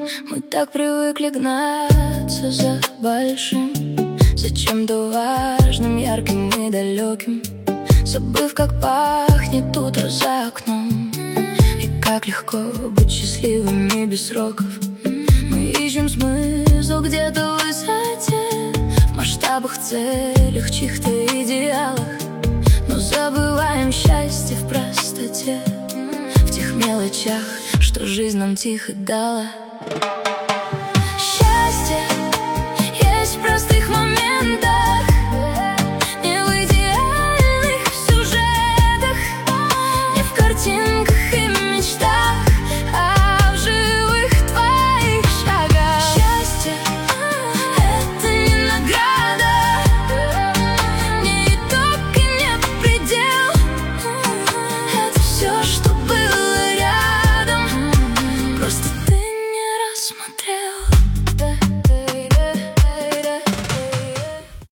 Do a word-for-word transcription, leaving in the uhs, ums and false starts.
Мы так привыкли гнаться за большим, зачем-то важным, ярким и далеким, забыв, как пахнет утро за окном. И как легко быть счастливыми без сроков. Мы ищем смысл где-то в высоте, в масштабах, целях, чьих-то идеалах, но забываем счастье в простоте, в тех мелочах, что жизнь нам тихо дала.